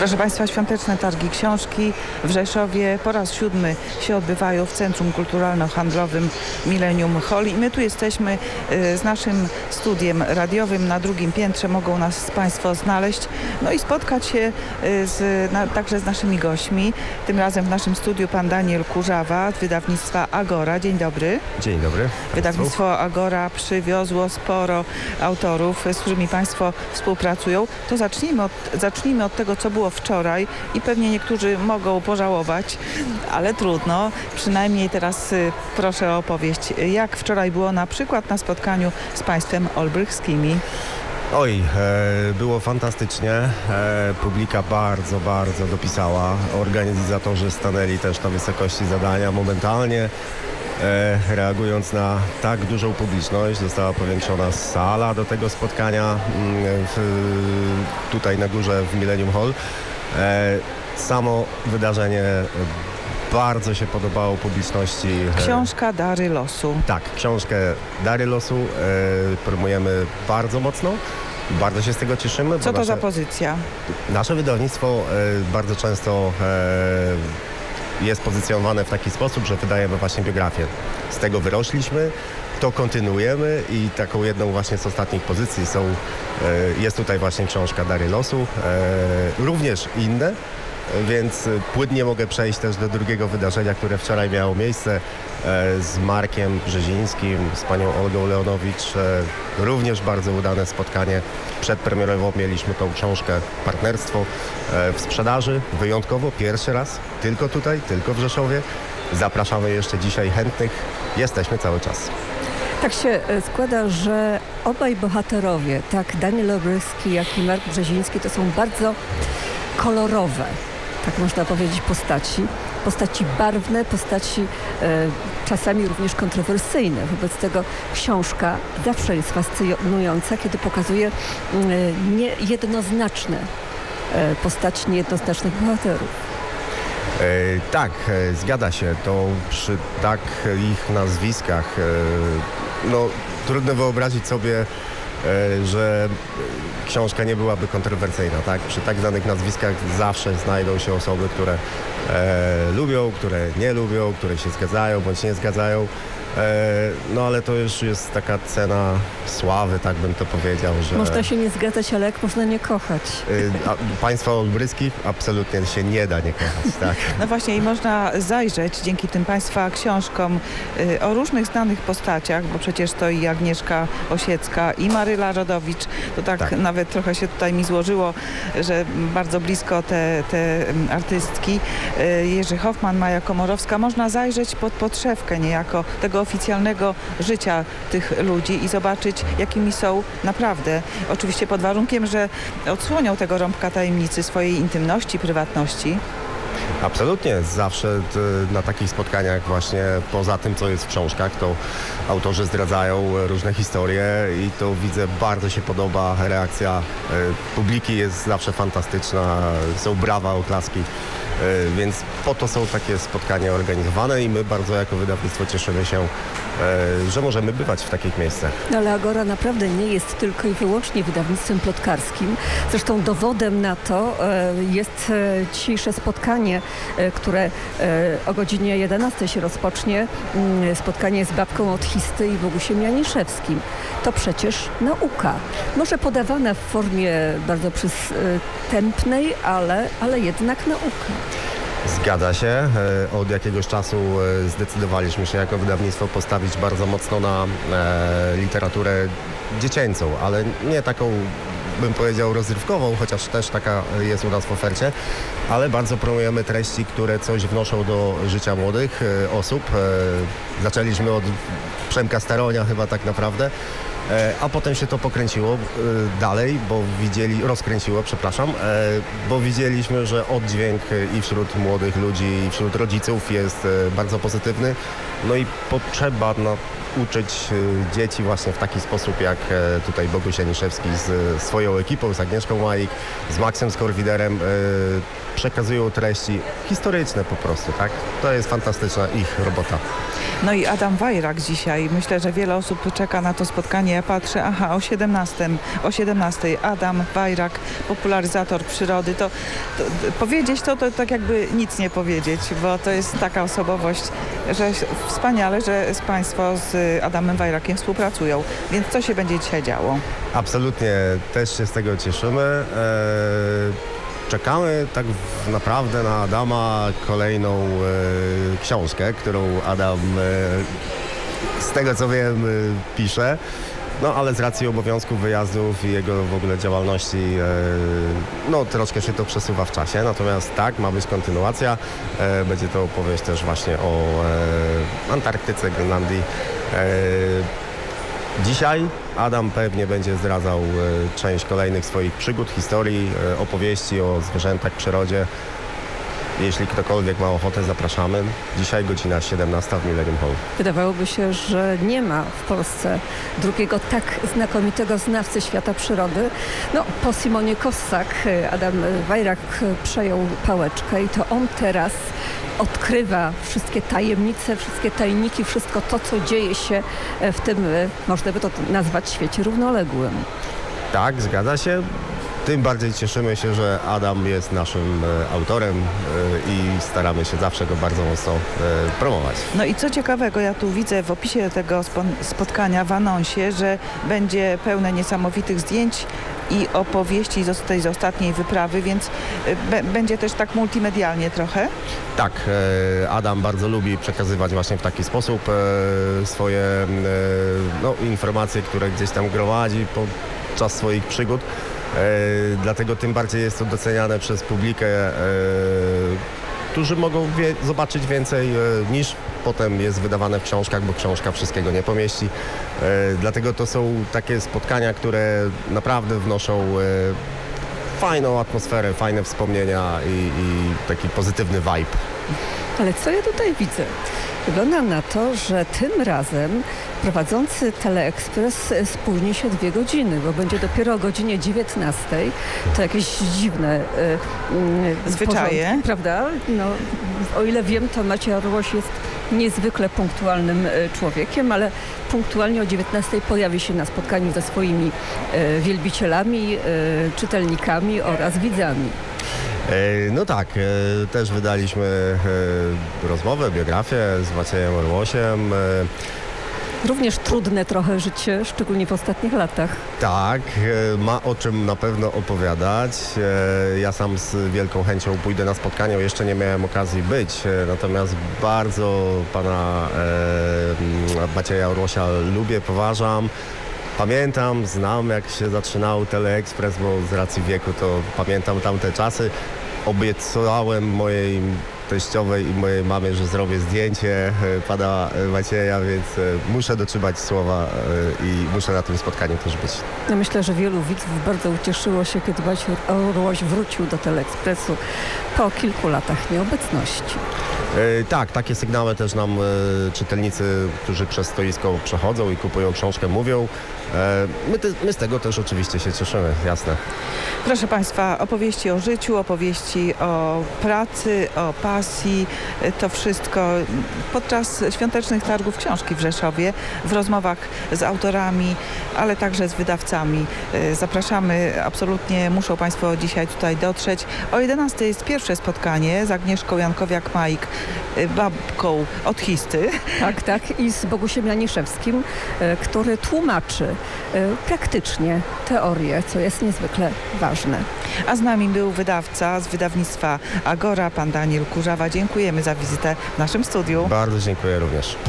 Proszę Państwa, świąteczne targi książki w Rzeszowie po raz 7 się odbywają w Centrum Kulturalno-Handlowym Millennium Hall i my tu jesteśmy z naszym studiem radiowym na drugim piętrze. Mogą nas Państwo znaleźć, no i spotkać się także z naszymi gośćmi. Tym razem w naszym studiu pan Daniel Kurzawa z wydawnictwa Agora. Dzień dobry. Dzień dobry. Wydawnictwo Agora przywiozło sporo autorów, z którymi Państwo współpracują. To zacznijmy od tego, co było wczoraj i pewnie niektórzy mogą pożałować, ale trudno. Przynajmniej teraz proszę o opowieść, jak wczoraj było na przykład na spotkaniu z państwem olbrychskimi. Oj, było fantastycznie. Publika bardzo, bardzo dopisała. Organizatorzy stanęli też na wysokości zadania momentalnie. Reagując na tak dużą publiczność, została powiększona sala do tego spotkania tutaj na górze w Millennium Hall. Samo wydarzenie bardzo się podobało publiczności. Książka Dary Losu. Tak, książkę Dary Losu promujemy bardzo mocno. Bardzo się z tego cieszymy. Co to za pozycja? Nasze wydawnictwo bardzo często jest pozycjonowane w taki sposób, że wydajemy właśnie biografię. Z tego wyrośliśmy, to kontynuujemy i taką jedną właśnie z ostatnich pozycji jest tutaj właśnie książka Dary Losu, również inne, więc płynnie mogę przejść też do drugiego wydarzenia, które wczoraj miało miejsce z Markiem Brzezińskim, z panią Olgą Leonowicz. Również bardzo udane spotkanie. Przedpremierowo mieliśmy tą książkę Partnerstwo w sprzedaży. Wyjątkowo pierwszy raz, tylko tutaj, tylko w Rzeszowie. Zapraszamy jeszcze dzisiaj chętnych. Jesteśmy cały czas. Tak się składa, że obaj bohaterowie, tak Daniel Olbrychski, jak i Mark Brzeziński, to są bardzo kolorowe, tak można powiedzieć, postaci barwne, postaci czasami również kontrowersyjne. Wobec tego książka zawsze jest fascynująca, kiedy pokazuje niejednoznaczne postaci, niejednoznacznych bohaterów. Tak, zgadza się. To przy takich nazwiskach trudno wyobrazić sobie, że książka nie byłaby kontrowersyjna, tak? Przy tak danych nazwiskach zawsze znajdą się osoby, które lubią, które nie lubią, które się zgadzają bądź nie zgadzają. Ale to już jest taka cena sławy, tak bym to powiedział, że... Można się nie zgadzać, ale jak można nie kochać? Państwa olbryskich absolutnie się nie da nie kochać, tak. No właśnie i można zajrzeć dzięki tym Państwa książkom o różnych znanych postaciach, bo przecież to i Agnieszka Osiecka i Maryla Rodowicz. To tak nawet trochę się tutaj mi złożyło, że bardzo blisko te artystki. Jerzy Hoffman, Maja Komorowska. Można zajrzeć pod podszewkę niejako tego oficjalnego życia tych ludzi i zobaczyć, jakimi są naprawdę. Oczywiście pod warunkiem, że odsłonią tego rąbka tajemnicy swojej intymności, prywatności. Absolutnie. Zawsze na takich spotkaniach właśnie poza tym, co jest w książkach, to autorzy zdradzają różne historie i to widzę, bardzo się podoba. Reakcja publiki jest zawsze fantastyczna. Są brawa, oklaski. Więc po to są takie spotkania organizowane i my bardzo jako wydawnictwo cieszymy się, że możemy bywać w takich miejscach. Ale Agora naprawdę nie jest tylko i wyłącznie wydawnictwem plotkarskim. Zresztą dowodem na to jest dzisiejsze spotkanie, które o godzinie 11 się rozpocznie. Spotkanie z babką od Histy i Bogusiem Janiszewskim. To przecież nauka. Może podawana w formie bardzo przystępnej, ale jednak nauka. Zgadza się. Od jakiegoś czasu zdecydowaliśmy się jako wydawnictwo postawić bardzo mocno na literaturę dziecięcą, ale nie taką, bym powiedział, rozrywkową, chociaż też taka jest u nas w ofercie, ale bardzo promujemy treści, które coś wnoszą do życia młodych osób. Zaczęliśmy od Przemka Staronia chyba tak naprawdę, a potem się to pokręciło dalej, rozkręciło, bo widzieliśmy, że oddźwięk i wśród młodych ludzi, i wśród rodziców jest bardzo pozytywny. No i potrzeba uczyć dzieci właśnie w taki sposób, jak tutaj Boguś Janiszewski z swoją ekipą, z Agnieszką Majik, z Maxem Skorwiderem przekazują treści historyczne po prostu, tak? To jest fantastyczna ich robota. No i Adam Wajrak dzisiaj. Myślę, że wiele osób czeka na to spotkanie. Ja patrzę, o 17 Adam Wajrak, popularyzator przyrody. To powiedzieć to tak jakby nic nie powiedzieć, bo to jest taka osobowość, że wspaniale, że Państwo z Adamem Wajrakiem współpracują. Więc co się będzie dzisiaj działo? Absolutnie, też się z tego cieszymy. Czekamy tak naprawdę na Adama kolejną książkę, którą Adam, z tego co wiem, pisze. No ale z racji obowiązków wyjazdów i jego w ogóle działalności, no troszkę się to przesuwa w czasie. Natomiast tak, ma być kontynuacja. Będzie to opowieść też właśnie o Antarktyce, Grenlandii. Dzisiaj Adam pewnie będzie zdradzał część kolejnych swoich przygód, historii, opowieści o zwierzętach, przyrodzie. Jeśli ktokolwiek ma ochotę, zapraszamy. Dzisiaj godzina 17 w Millennium Hall. Wydawałoby się, że nie ma w Polsce drugiego tak znakomitego znawcy świata przyrody. No, po Simonie Kossak Adam Wajrak przejął pałeczkę i to on teraz odkrywa wszystkie tajemnice, wszystkie tajniki, wszystko to, co dzieje się w tym, można by to nazwać, świecie równoległym. Tak, zgadza się. Tym bardziej cieszymy się, że Adam jest naszym autorem i staramy się zawsze go bardzo mocno promować. No i co ciekawego, ja tu widzę w opisie tego spotkania w anonsie, że będzie pełne niesamowitych zdjęć i opowieści z tej ostatniej wyprawy, więc będzie też tak multimedialnie trochę? Tak, Adam bardzo lubi przekazywać właśnie w taki sposób swoje informacje, które gdzieś tam gromadzi podczas swoich przygód. Dlatego tym bardziej jest to doceniane przez publikę, którzy mogą zobaczyć więcej niż potem jest wydawane w książkach, bo książka wszystkiego nie pomieści. Dlatego to są takie spotkania, które naprawdę wnoszą fajną atmosferę, fajne wspomnienia i taki pozytywny vibe. Ale co ja tutaj widzę? Wygląda na to, że tym razem prowadzący Teleekspres spóźni się 2 godziny, bo będzie dopiero o godzinie 19. To jakieś dziwne zwyczaje, porządki, prawda? No, o ile wiem, to Maciej Orłoś jest niezwykle punktualnym człowiekiem, ale punktualnie o 19 pojawi się na spotkaniu ze swoimi wielbicielami, czytelnikami oraz widzami. No tak, też wydaliśmy rozmowę, biografię z Maciejem Orłosiem. Również trudne trochę życie, szczególnie w ostatnich latach. Tak, ma o czym na pewno opowiadać. Ja sam z wielką chęcią pójdę na spotkanie, jeszcze nie miałem okazji być, natomiast bardzo pana Macieja Orłosia lubię, poważam. Pamiętam, znam jak się zaczynał Teleekspres, bo z racji wieku to pamiętam tamte czasy. Obiecałem mojej teściowej i mojej mamie, że zrobię zdjęcie pana Macieja, więc muszę dotrzymać słowa i muszę na tym spotkaniu też być. Ja myślę, że wielu widzów bardzo ucieszyło się, kiedy Maciej Orłoś wrócił do Teleekspresu po kilku latach nieobecności. Tak, takie sygnały też nam czytelnicy, którzy przez stoisko przechodzą i kupują książkę, mówią. My z tego też oczywiście się cieszymy, jasne. Proszę Państwa, opowieści o życiu, opowieści o pracy, o pasji, to wszystko podczas świątecznych targów książki w Rzeszowie, w rozmowach z autorami, ale także z wydawcami. Zapraszamy, absolutnie muszą Państwo dzisiaj tutaj dotrzeć. O 11 jest pierwsze spotkanie z Agnieszką Jankowiak-Majk, babką od Histy. Tak, tak. I z Bogusiem Janiszewskim, który tłumaczy praktycznie teorię, co jest niezwykle ważne. A z nami był wydawca z wydawnictwa Agora, pan Daniel Kurzawa. Dziękujemy za wizytę w naszym studiu. Bardzo dziękuję również.